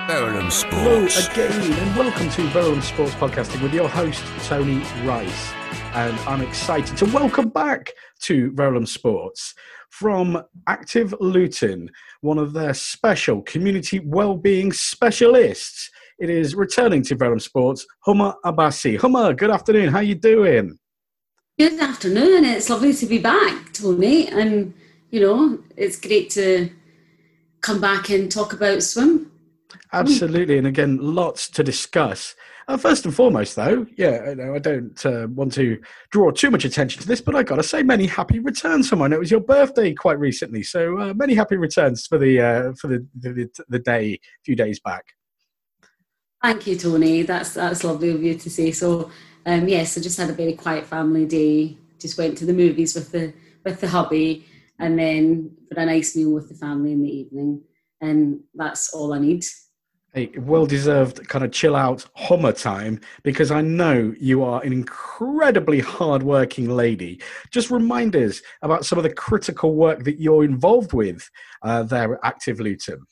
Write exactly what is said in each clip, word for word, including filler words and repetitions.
Verulam Hello Sports. again, and welcome to Verulam Sports Podcasting with your host, Tony Rice. And I'm excited to welcome back to Verulam Sports from Active Luton, one of their special community wellbeing specialists. It is returning to Verulam Sports, Humma Abbasi. Humma, good afternoon. How you doing? Good afternoon. It's lovely to be back, Tony. And, you know, it's great to come back and talk about swim. Absolutely. And again, lots to discuss. Uh, first and foremost, though, yeah, I, know I don't uh, want to draw too much attention to this, but I got to say many happy returns, someone. It was your birthday quite recently, so uh, many happy returns for the uh, for the, the the day a few days back. Thank you, Tony. That's that's lovely of you to say. So, um, yes, I just had a very quiet family day. Just went to the movies with the with the hubby, and then for a nice meal with the family in the evening, and that's all I need. A well-deserved kind of chill-out Hummer time, because I know you are an incredibly hard-working lady. Just remind us about some of the critical work that you're involved with uh, there at Active Luton.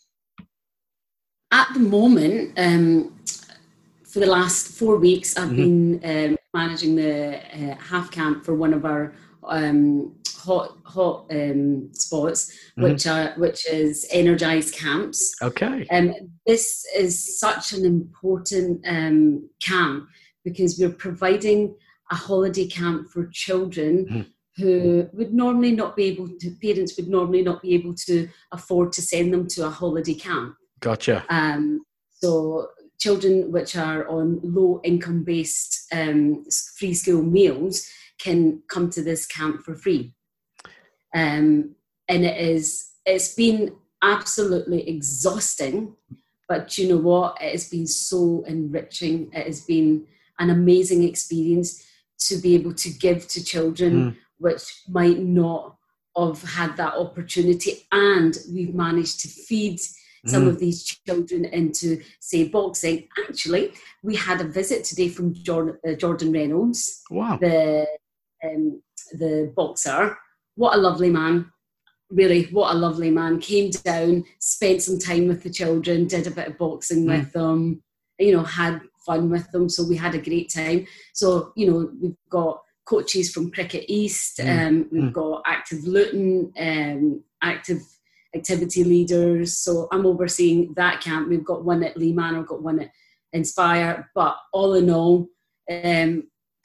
At the moment, um, for the last four weeks, I've mm-hmm. been um, managing the uh, half camp for one of our um, hot hot um, spots, mm-hmm. which are which is Energize Camps. Okay. Um, this is such an important um, camp because we're providing a holiday camp for children mm-hmm. who would normally not be able to. Parents would normally not be able to afford to send them to a holiday camp. Gotcha. Um, so children which are on low income based um, free school meals can come to this camp for free. Um, and it is, it's been absolutely exhausting, but you know what? It has been so enriching. It has been an amazing experience to be able to give to children mm. which might not have had that opportunity. And we've managed to feed some mm. of these children into, say, boxing. Actually, we had a visit today from Jordan, uh, Jordan Reynolds, wow. the um, the boxer. What a lovely man. Really, what a lovely man. Came down, spent some time with the children, did a bit of boxing mm. with them, you know, had fun with them. So we had a great time. So, you know, we've got coaches from Cricket East, mm. um, we've mm. got Active Luton, um, Active activity leaders. So I'm overseeing that camp. We've got one at Lee Manor, got one at Inspire. But all in all, um,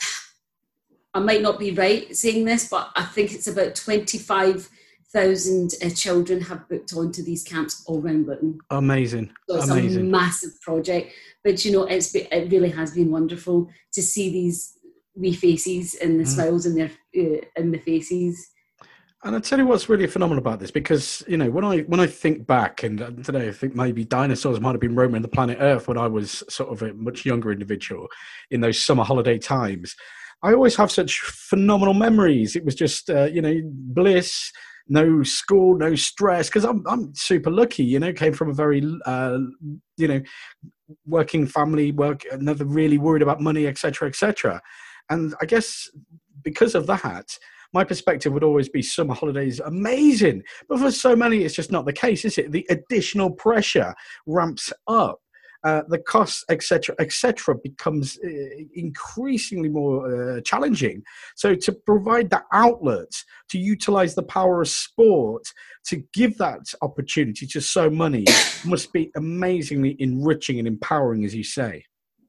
I might not be right saying this, but I think it's about twenty-five thousand uh, children have booked onto these camps all around Luton. Amazing. So it's Amazing. a massive project. But, you know, it's been, it really has been wonderful to see these wee faces and the mm. smiles in their uh, in the faces. And I'll tell you what's really phenomenal about this, because, you know, when I when I think back, and today I think maybe dinosaurs might have been roaming the planet Earth when I was sort of a much younger individual in those summer holiday times, I always have such phenomenal memories. It was just, uh, you know, bliss, no school, no stress, because I'm I'm super lucky, you know, came from a very, uh, you know, working family, work, never really worried about money, et cetera, et cetera. And I guess because of that, my perspective would always be summer holidays amazing. But for so many, it's just not the case, is it? The additional pressure ramps up. Uh, the costs, et cetera, et cetera, becomes uh, increasingly more uh, challenging. So to provide that outlet, to utilize the power of sport, to give that opportunity to so many must be amazingly enriching and empowering, as you say.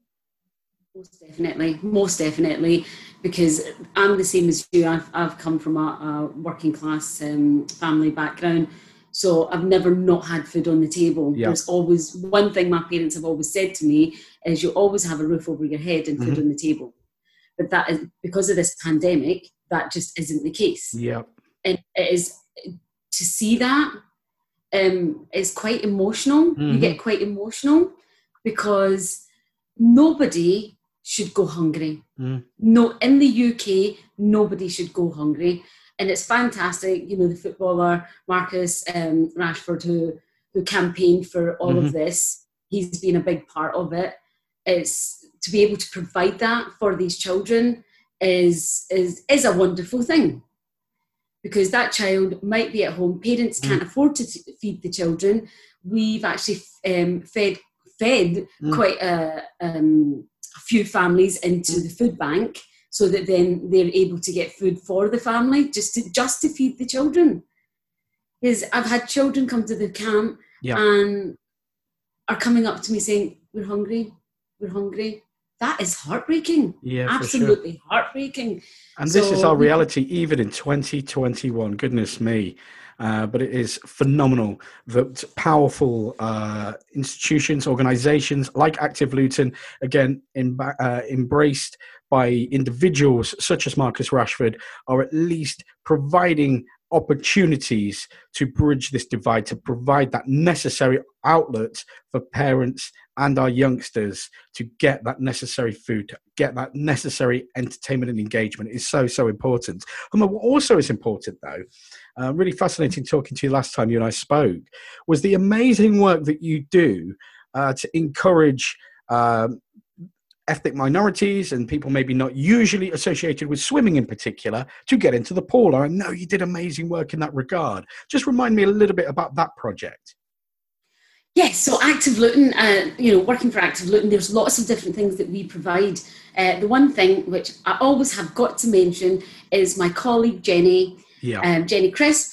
Most definitely, most definitely, because I'm the same as you. I've, I've come from a, a working class um, family background, so I've never not had food on the table. Yep. There's always one thing my parents have always said to me is you always have a roof over your head and food mm-hmm. on the table. But that is because of this pandemic, that just isn't the case. Yep. And it is, to see that um, is quite emotional. Mm-hmm. You get quite emotional because nobody should go hungry. Mm. No, in the U K, nobody should go hungry. And it's fantastic, you know, the footballer Marcus um, Rashford, who who campaigned for all mm-hmm. of this, he's been a big part of it. It's to be able to provide that for these children is is is a wonderful thing, because that child might be at home, parents can't mm. afford to t- feed the children. We've actually um, fed fed Mm. quite a, um, a few families into Mm. the food bank, so that then they're able to get food for the family, just to just to feed the children. Because I've had children come to the camp Yeah. and are coming up to me saying, "We're hungry, we're hungry." That is heartbreaking. Yeah, for sure. Absolutely heartbreaking. And So this is our we- reality even in twenty twenty-one. Goodness me. Uh, but it is phenomenal that powerful uh, institutions, organizations like Active Luton, again, in, uh, embraced by individuals such as Marcus Rashford, are at least providing opportunities to bridge this divide, to provide that necessary outlet for parents and our youngsters to get that necessary food, to get that necessary entertainment and engagement is so, so important. And what also is important, though, uh, really fascinating talking to you last time you and I spoke, was the amazing work that you do uh, to encourage um, ethnic minorities and people maybe not usually associated with swimming in particular to get into the pool. I know you did amazing work in that regard. Just remind me a little bit about that project. Yes, so Active Luton, uh, you know, working for Active Luton, there's lots of different things that we provide. Uh, the one thing which I always have got to mention is my colleague Jenny, Yeah. um, Jenny Crisp,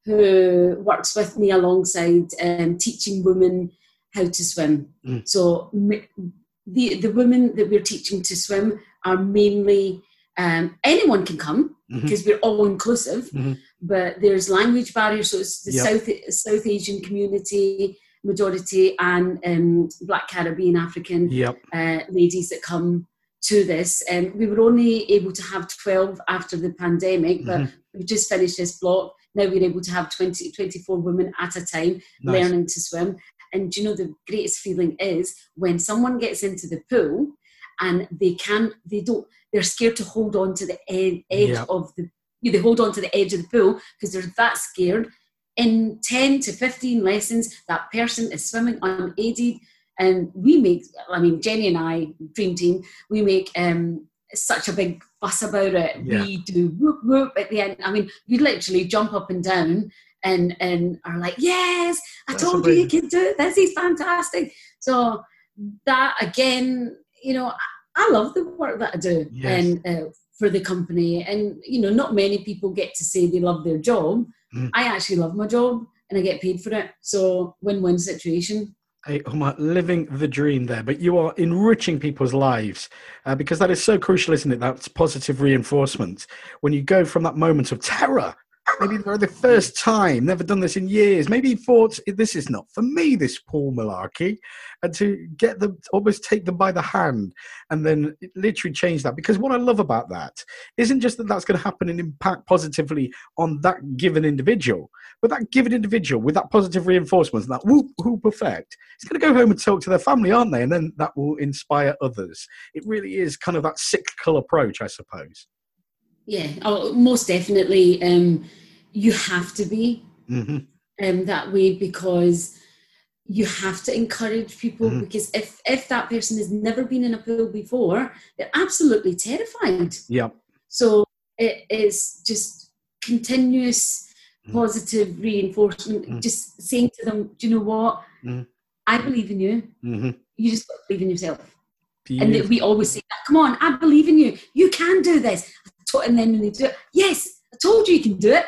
who works with me alongside um, teaching women how to swim. Mm. So m- the the women that we're teaching to swim are mainly, um, anyone can come, Mhm. because we're all inclusive, Mhm. but there's language barriers, so it's the Yep. South South Asian community majority and um, Black Caribbean African Yep. uh, ladies that come to this. Um, we were only able to have twelve after the pandemic, but Mhm. we've just finished this block. Now we're able to have twenty, twenty-four women at a time Nice. learning to swim. And do you know the greatest feeling is when someone gets into the pool and they can't, they don't, they're scared to hold on to the ed- edge Yep. of the, they hold on to the edge of the pool because they're that scared. In ten to fifteen lessons, that person is swimming unaided. And we make, I mean, Jenny and I, Dream Team, we make um, such a big fuss about it. Yeah. We do whoop whoop at the end. I mean, you literally jump up and down and, and are like, yes, I That's told you you amazing. can do it. This is fantastic. So that, again, you know, I, I love the work that I do. Yes. And uh, for the company. And, you know, not many people get to say they love their job. Mm. I actually love my job and I get paid for it. So win-win situation. Hey, Umar, living the dream there, but you are enriching people's lives uh, because that is so crucial, isn't it? That's positive reinforcement. When you go from that moment of terror, maybe for the first time, never done this in years, maybe you thought, this is not for me, this pool malarkey, and to get them, almost take them by the hand and then literally change that. Because what I love about that isn't just that that's going to happen and impact positively on that given individual, but that given individual with that positive reinforcement, that whoop, whoop effect, it's going to go home and talk to their family, aren't they? And then that will inspire others. It really is kind of that cyclical approach, I suppose. Yeah, oh, most definitely. Um, you have to be Mm-hmm. um, that way because you have to encourage people Mm-hmm. because if, if that person has never been in a pool before, they're absolutely terrified. Yeah. So it is just continuous Mm-hmm. positive reinforcement, Mm-hmm. just saying to them, do you know what? Mm-hmm. I believe in you. Mm-hmm. You just got to believe in yourself. Beautiful. And we always say that, come on, I believe in you. You can do this. And then when they do it, yes, I told you you can do it.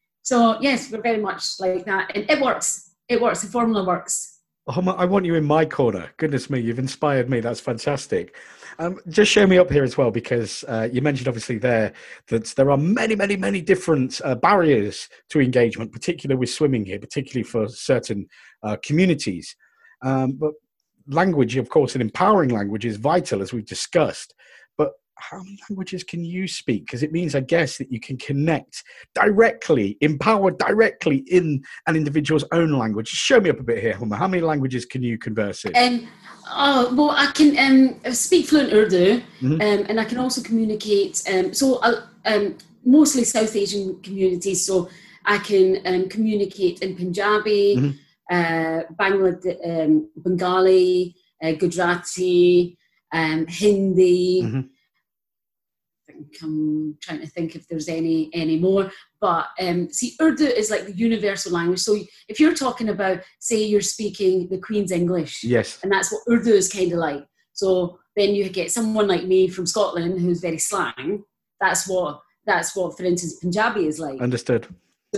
So yes, we're very much like that. And it works. It works. The formula works. Oh, I want you in my corner. Goodness me, you've inspired me. That's fantastic. Um, just show me up here as well, because uh, you mentioned obviously there that there are many, many, many different uh, barriers to engagement, particularly with swimming here, particularly for certain uh, communities. Um, but language, of course, an empowering language is vital, as we've discussed. But how many languages can you speak? Because it means, I guess, that you can connect directly, empower directly in an individual's own language. Show me up a bit here, Humma. How many languages can you converse in? Um, oh, well, I can um, speak fluent Urdu, Mhm. um, and I can also communicate. Um, so uh, um, mostly South Asian communities, so I can um, communicate in Punjabi, Mhm. uh, Bangladesh, um, Bengali, uh, Gujarati, um, Hindi. Mhm. I'm trying to think if there's any any more, But um, see, Urdu is like the universal language. So if you're talking about, say, you're speaking the Queen's English, yes, and that's what Urdu is kind of like. So then you get someone like me from Scotland who's very slang. That's what that's what, for instance, Punjabi is like. Understood.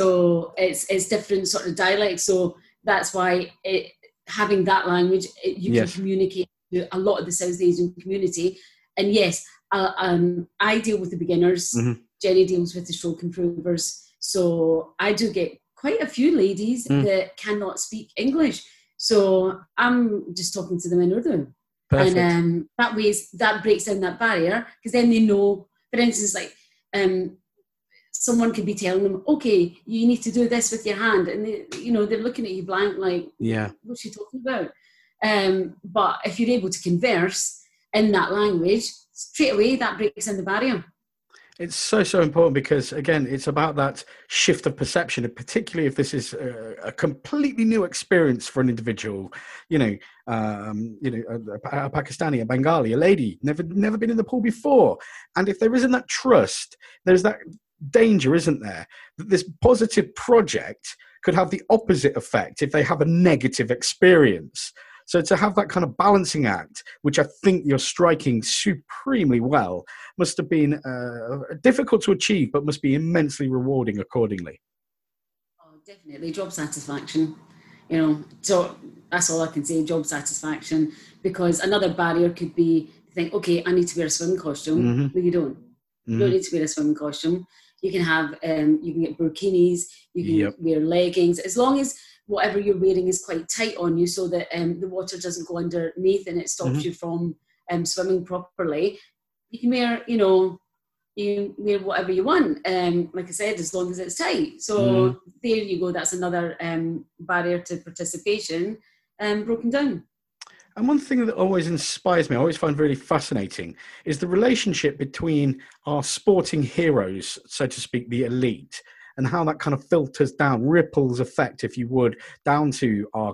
So it's it's different sort of dialects. So that's why it, having that language, it, you yes. can communicate to a lot of the South Asian community. And yes, uh, um, I deal with the beginners. Mm-hmm. Jenny deals with the stroke improvers. So I do get quite a few ladies mm. that cannot speak English. So I'm just talking to them in Urdu. Perfect. And um, that ways, that breaks down that barrier, because then they know, for instance, like um, someone could be telling them, okay, you need to do this with your hand. And, they, you know, they're looking at you blank, like, yeah, what's she talking about? Um, but if you're able to converse in that language, straight away, that breaks down the barrier. It's so, so important because, again, it's about that shift of perception, and particularly if this is a, a completely new experience for an individual, you know, um, you know, a, a Pakistani, a Bengali, a lady, never, never been in the pool before. And if there isn't that trust, there's that danger, isn't there, that this positive project could have the opposite effect if they have a negative experience. So to have that kind of balancing act, which I think you're striking supremely well, must have been uh, difficult to achieve, but must be immensely rewarding accordingly. Oh, definitely, job satisfaction. You know, so that's all I can say, job satisfaction. Because another barrier could be to think, okay, I need to wear a swimming costume. Mm-hmm. No, you don't. You mm-hmm. don't need to wear a swimming costume. You can have, um, you can get burkinis, you can yep. wear leggings, as long as whatever you're wearing is quite tight on you, so that um, the water doesn't go underneath and it stops mm-hmm. you from um, swimming properly. You can wear, you know, you wear whatever you want. Um, like I said, as long as it's tight. So mm. there you go. That's another um, barrier to participation um, broken down. And one thing that always inspires me, I always find really fascinating, is the relationship between our sporting heroes, so to speak, the elite, and how that kind of filters down, ripples effect, if you would, down to our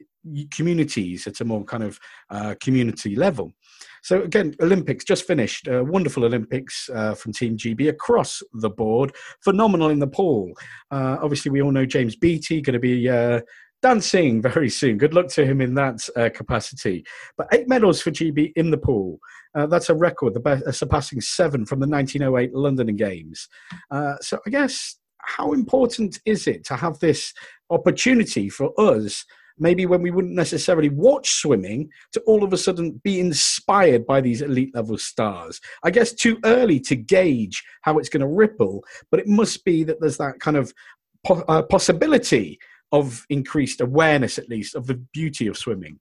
communities at a more kind of uh, community level. So again, Olympics just finished, uh, wonderful Olympics uh, from Team G B across the board, phenomenal in the pool. Uh, obviously, we all know James Beattie going to be uh, dancing very soon. Good luck to him in that uh, capacity. But eight medals for G B in the pool. Uh, that's a record, the best, uh, surpassing seven from the nineteen oh eight London Games. Uh, so I guess, how important is it to have this opportunity for us, maybe when we wouldn't necessarily watch swimming, to all of a sudden be inspired by these elite level stars? I guess too early to gauge how it's going to ripple, but it must be that there's that kind of po- uh, possibility of increased awareness, at least, of the beauty of swimming.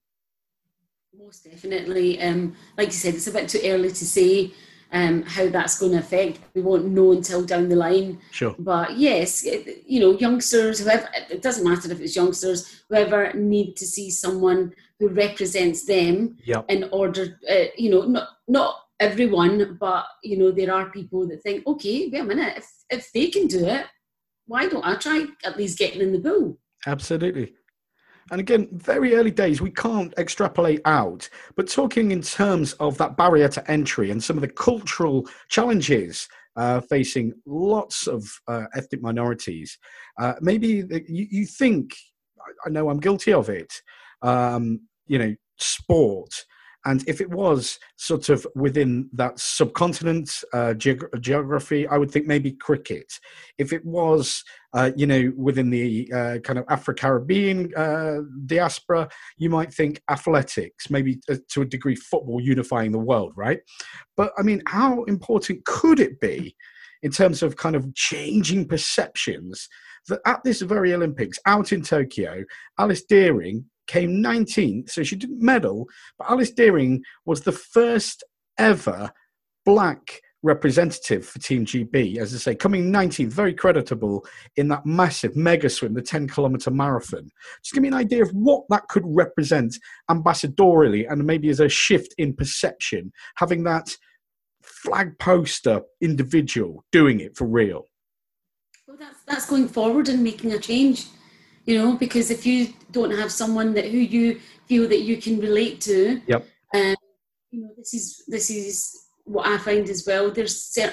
Most definitely. Um, like you said, it's a bit too early to say um, how that's going to affect. We won't know until down the line. Sure. But yes, it, you know, youngsters, whoever, it doesn't matter if it's youngsters, whoever need to see someone who represents them yep. in order, uh, you know, not not everyone, but, you know, there are people that think, okay, wait a minute, if, if they can do it, why don't I try at least getting in the pool? Absolutely. And again, very early days, we can't extrapolate out, but talking in terms of that barrier to entry and some of the cultural challenges uh, facing lots of uh, ethnic minorities, uh, maybe the, you, you think, I know I'm guilty of it, um, you know, sport. And if it was sort of within that subcontinent uh, geog- geography, I would think maybe cricket. If it was, uh, you know, within the uh, kind of Afro-Caribbean uh, diaspora, you might think athletics, maybe uh, to a degree football unifying the world, right? But I mean, how important could it be in terms of kind of changing perceptions that at this very Olympics out in Tokyo, Alice Dearing came nineteenth, so she didn't medal, but Alice Dearing was the first ever black representative for Team G B, as I say, coming nineteenth, very creditable in that massive mega swim, the ten kilometer marathon. Just give me an idea of what that could represent ambassadorially and maybe as a shift in perception, having that flag poster individual doing it for real. Well, that's, that's going forward and making a change. You know, because if you don't have someone that who you feel that you can relate to, yep. um, you know, this is this is what I find as well. There's certain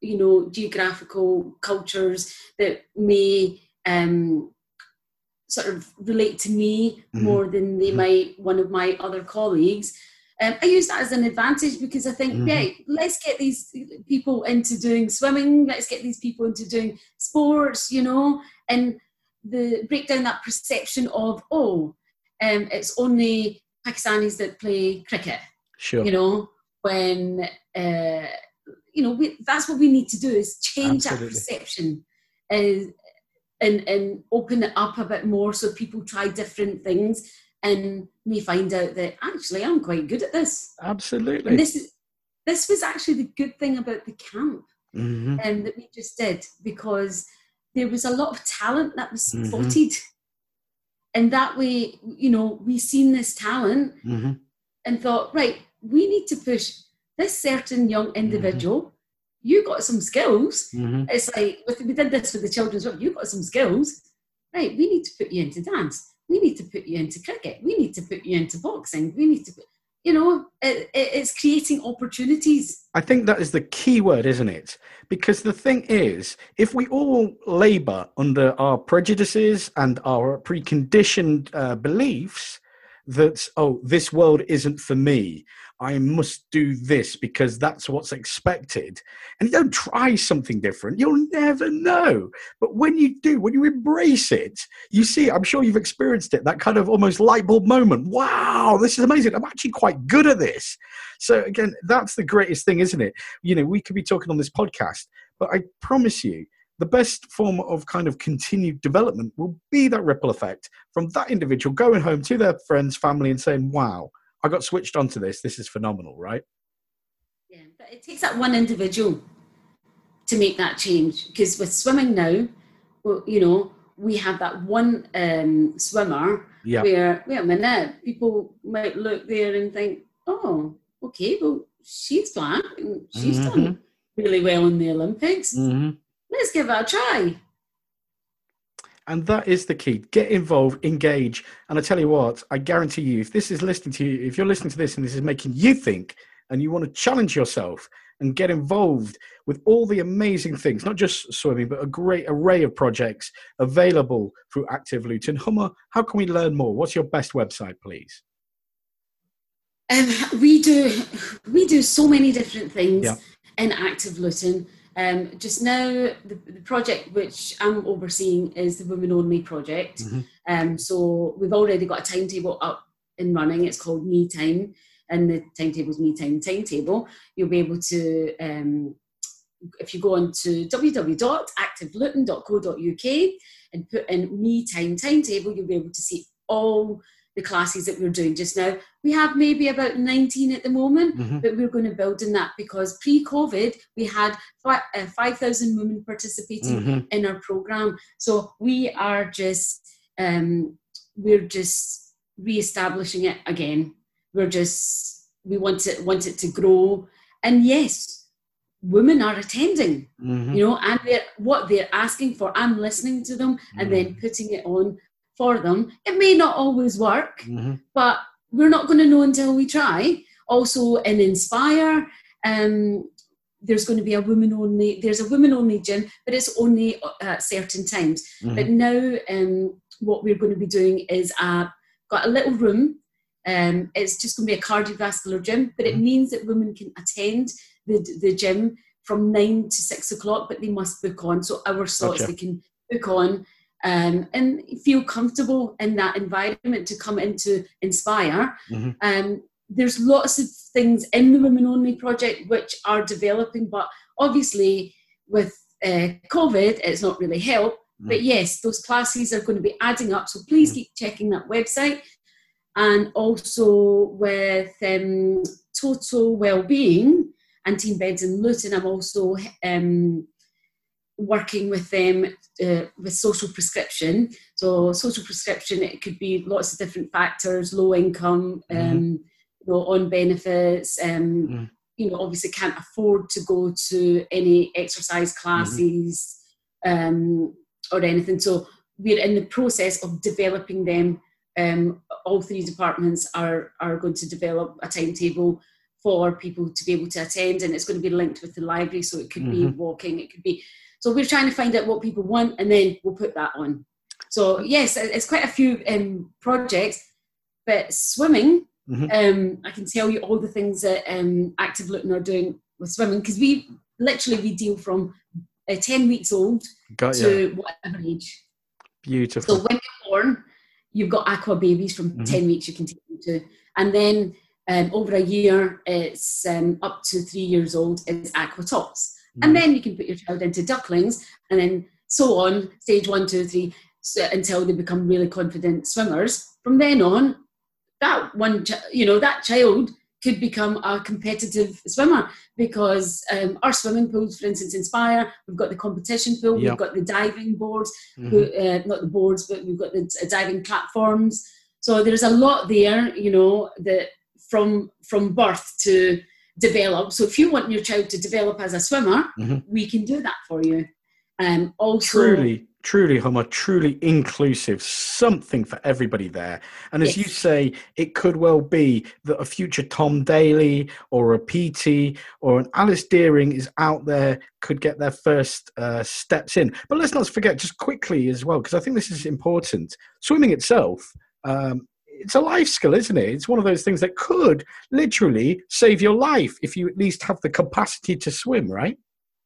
you know, geographical cultures that may um, sort of relate to me mm-hmm. more than they mm-hmm. might one of my other colleagues. Um, I use that as an advantage because I think, mm-hmm. yeah, let's get these people into doing swimming, let's get these people into doing sports, you know, and the break down that perception of, oh, um, it's only Pakistanis that play cricket. Sure. You know, when, uh, you know, we, that's what we need to do is change Absolutely. That perception uh, and, and open it up a bit more so people try different things and may find out that actually I'm quite good at this. Absolutely. And this is this was actually the good thing about the camp mm-hmm. um, that we just did, because there was a lot of talent that was mm-hmm. spotted. And that way, you know, we seen this talent mm-hmm. and thought, right, we need to push this certain young individual. Mm-hmm. You got some skills. Mm-hmm. It's like, we did this with the children's work. You got some skills. Right, we need to put you into dance. We need to put you into cricket. We need to put you into boxing. We need to put, you know, it, it, it's creating opportunities. I think that is the key word, isn't it? Because the thing is, if we all labour under our prejudices and our preconditioned uh, beliefs that, oh, this world isn't for me, I must do this because that's what's expected, and you don't try something different, you'll never know. But when you do, when you embrace it, you see, I'm sure you've experienced it, that kind of almost light bulb moment. Wow, this is amazing. I'm actually quite good at this. So again, that's the greatest thing, isn't it? You know, we could be talking on this podcast, but I promise you, the best form of kind of continued development will be that ripple effect from that individual going home to their friends, family, and saying, wow, I got switched onto this. This is phenomenal, right? Yeah, but it takes that one individual to make that change. Because with swimming now, well, you know, we have that one um, swimmer yeah. where, wait a minute, people might look there and think, oh, okay, well, she's black and she's mm-hmm. done really well in the Olympics. Mm-hmm. Let's give it a try. And that is the key. Get involved, engage. And I tell you what, I guarantee you, if this is listening to you, if you're listening to this and this is making you think and you want to challenge yourself and get involved with all the amazing things, not just swimming, but a great array of projects available through Active Luton. Humma, how can we learn more? What's your best website, please? Um, we do we do so many different things yeah. in Active Luton. Um, just now, the, the project which I'm overseeing is the Women Only project. Mm-hmm. Um, so we've already got a timetable up and running. It's called Me Time, and the timetable is Me Time Timetable. You'll be able to, um, if you go on to w w w dot active luton dot co dot u k and put in Me Time Timetable, you'll be able to see all the classes that we're doing just now. We have maybe about nineteen at the moment, mm-hmm. but we're going to build in that because pre-COVID, we had five thousand women participating mm-hmm. in our programme. So we are just, um, we're just re-establishing it again. We're just, we want it, want it to grow. And yes, women are attending, mm-hmm. you know, and they're, what they're asking for, I'm listening to them and mm-hmm. then putting it on for them. It may not always work, mm-hmm. but we're not going to know until we try. Also in Inspire, um, there's going to be a women only, there's a women only gym, but it's only at certain times. Mm-hmm. But now um, what we're going to be doing is uh, got a little room. Um, it's just going to be a cardiovascular gym, but it means that women can attend the, the gym from nine to six o'clock, but they must book on. So our slots, gotcha. They can book on. Um, and feel comfortable in that environment to come into Inspire. Mm-hmm. Um, there's lots of things in the Women Only project which are developing, but obviously with uh, COVID, it's not really helped. Mm-hmm. But yes, those classes are going to be adding up, so please mm-hmm. keep checking that website. And also with um, Total Wellbeing and Team Beds in Luton, I'm also um, working with them uh, with social prescription. So social prescription, it could be lots of different factors, low income, um, mm-hmm. you know, on benefits, um, mm. you know, obviously can't afford to go to any exercise classes mm-hmm. um, or anything. So we're in the process of developing them. Um, all three departments are, are going to develop a timetable for people to be able to attend, and it's going to be linked with the library, so it could mm-hmm. be walking, it could be, so we're trying to find out what people want, and then we'll put that on. So yes, it's quite a few um, projects, but swimming, mm-hmm. um, I can tell you all the things that um, Active Luton are doing with swimming, because we literally we deal from uh, ten weeks old Got to you. whatever age. Beautiful. So when you're born, you've got aqua babies from mm-hmm. ten weeks you can take them to, and then um, over a year it's um, up to three years old, it's aqua tops, mm-hmm. and then you can put your child into ducklings, and then so on, stage one, two, three, so, until they become really confident swimmers. From then on, that one, you know, that child could become a competitive swimmer, because um, our swimming pools, for instance, Inspire, we've got the competition pool, yep. we've got the diving boards, mm-hmm. who, uh, not the boards, but we've got the uh, diving platforms. So there's a lot there, you know, that from from birth to develop. So if you want your child to develop as a swimmer, mm-hmm. we can do that for you. Um, also, truly, truly, Hummer, truly inclusive, something for everybody there. And as yes. you say, it could well be that a future Tom Daly or a P T or an Alice Deering is out there, could get their first uh, steps in. But let's not forget, just quickly as well, because I think this is important, swimming itself, um, it's a life skill, isn't it? It's one of those things that could literally save your life if you at least have the capacity to swim, right?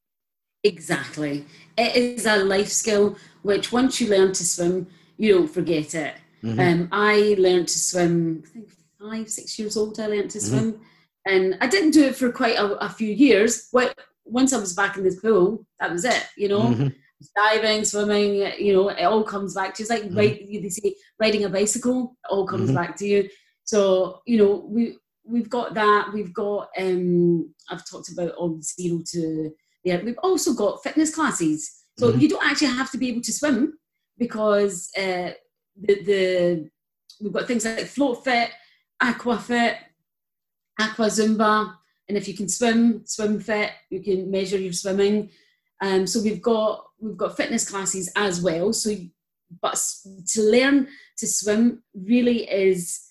Exactly. It is a life skill, which once you learn to swim, you don't forget it. Mm-hmm. Um, I learned to swim, I think five, six years old, I learned to swim. Mm-hmm. And I didn't do it for quite a, a few years. Well, once I was back in the pool, that was it, you know. Mm-hmm. Diving, swimming, you know, it all comes back to you. It's like, mm-hmm. right, they say, riding a bicycle, it all comes mm-hmm. back to you. So, you know, we, we've got that. We've got, um, I've talked about all zero to... Yeah, we've also got fitness classes. So mm-hmm. you don't actually have to be able to swim, because uh, the, the we've got things like Float Fit, Aqua Fit, Aqua Zumba, and if you can swim, Swim Fit, you can measure your swimming. Um, so we've got we've got fitness classes as well. So, but to learn to swim really is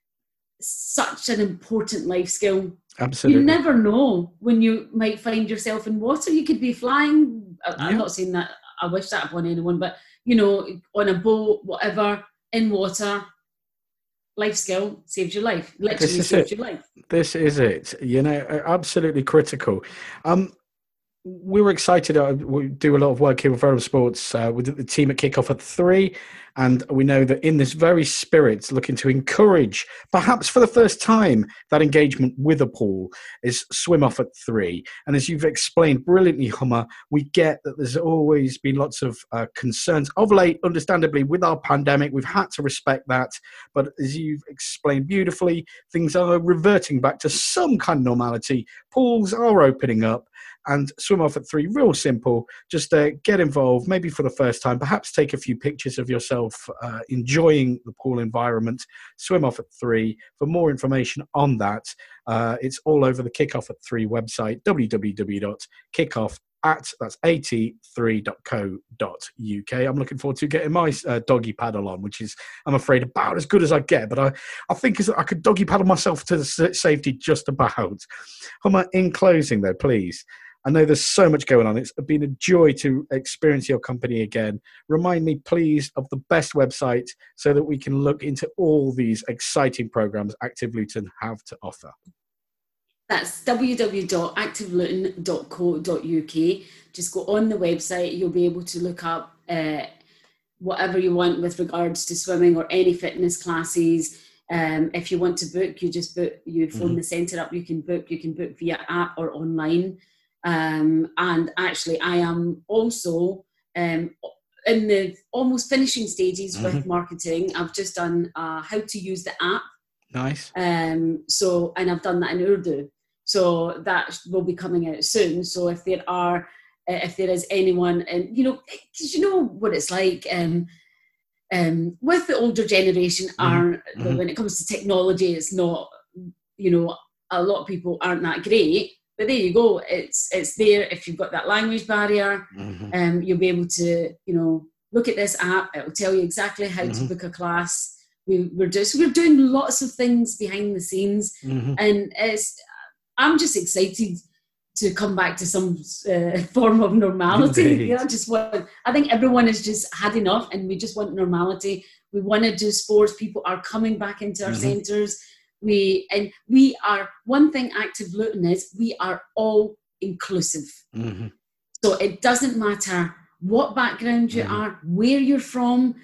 such an important life skill. Absolutely. You never know when you might find yourself in water. You could be flying. I'm yeah. not saying that I wish that upon anyone, but, you know, on a boat, whatever, in water, life skill saves your life. Literally saves your life. This is it. You know, absolutely critical. Um, we were excited. Uh, we do a lot of work here with Verum Sports uh, with the team at Kickoff at three. And we know that in this very spirit, looking to encourage, perhaps for the first time, that engagement with a pool is Swim Off at three. And as you've explained brilliantly, Hummer, we get that there's always been lots of uh, concerns. Of late, understandably, with our pandemic, we've had to respect that. But as you've explained beautifully, things are reverting back to some kind of normality. Pools are opening up. And Swim Off at three, real simple. Just uh, get involved, maybe for the first time. Perhaps take a few pictures of yourself uh, enjoying the pool environment. Swim Off at three. For more information on that, uh, it's all over the Kickoff at three website, w w w dot kickoff at that's a t three dot co dot u k. I'm looking forward to getting my uh, doggy paddle on, which is, I'm afraid, about as good as I get. But I, I think I could doggy paddle myself to the safety just about. Hummer, in closing, though, please. I know there's so much going on. It's been a joy to experience your company again. Remind me, please, of the best website so that we can look into all these exciting programs Active Luton have to offer. That's w w w dot active luton dot co dot u k. Just go on the website. You'll be able to look up uh, whatever you want with regards to swimming or any fitness classes. Um, if you want to book, you just book. You phone mm-hmm. the centre up. You can book. You can book via app or online. Um, and actually, I am also um, in the almost finishing stages mm-hmm. with marketing. I've just done uh, how to use the app. Nice. Um, so, and I've done that in Urdu. So that will be coming out soon. So if there are, uh, if there is anyone, and you know, because you know what it's like um, um, with the older generation, mm-hmm. are mm-hmm. when it comes to technology, it's not, you know, a lot of people aren't that great. But there you go. It's it's there. If you've got that language barrier, mm-hmm. um, you'll be able to, you know, look at this app. It will tell you exactly how mm-hmm. to book a class. We, we're just we're doing lots of things behind the scenes, mm-hmm. and it's I'm just excited to come back to some uh, form of normality. You know, I just want, I think everyone has just had enough, and we just want normality. We want to do sports. People are coming back into our mm-hmm. centres. We and we are, one thing Active Luton is, we are all inclusive. Mm-hmm. So it doesn't matter what background you mm-hmm. are, where you're from.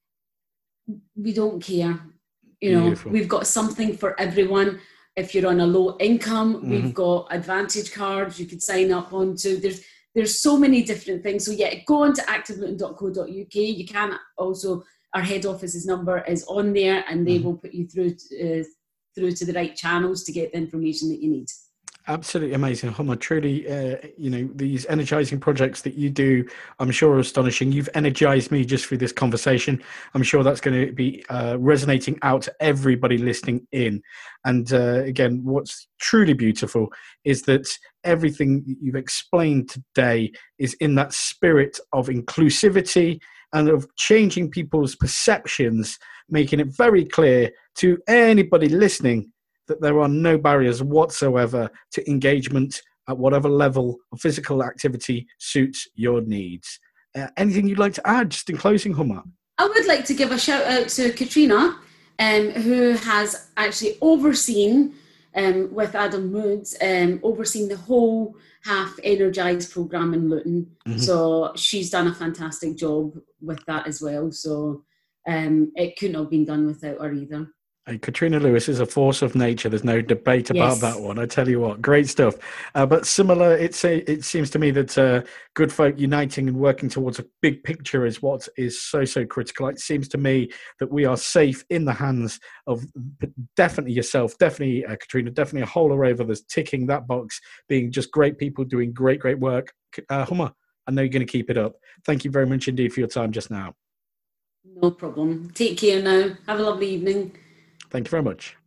We don't care. You know, Beautiful. We've got something for everyone. If you're on a low income, mm-hmm. we've got Advantage cards you could sign up onto. There's there's so many different things. So yeah, go on to active luton dot co dot uk. You can also, our head office's number is on there, and they mm-hmm. will put you through to, uh, through to the right channels to get the information that you need. Absolutely amazing, Humma. Truly, uh, you know, these energizing projects that you do, I'm sure are astonishing. You've energized me just through this conversation. I'm sure that's going to be uh, resonating out to everybody listening in. And uh, again, what's truly beautiful is that everything you've explained today is in that spirit of inclusivity and of changing people's perceptions, making it very clear to anybody listening that there are no barriers whatsoever to engagement at whatever level of physical activity suits your needs. Uh, anything you'd like to add, just in closing, Humma? I would like to give a shout out to Katrina, um, who has actually overseen, um, with Adam Moods, um, overseen the whole Half Energised programme in Luton. Mm-hmm. So she's done a fantastic job with that as well. So um, it couldn't have been done without her either. Hey, Katrina Lewis is a force of nature. There's no debate about yes. that one. I tell you what, great stuff. Uh, but similar, it's a, it seems to me that uh, good folk uniting and working towards a big picture is what is so, so critical. It seems to me that we are safe in the hands of definitely yourself, definitely uh, Katrina, definitely a whole array of others ticking that box, being just great people doing great, great work. Uh, Humma, I know you're going to keep it up. Thank you very much indeed for your time just now. No problem. Take care now. Have a lovely evening. Thank you very much.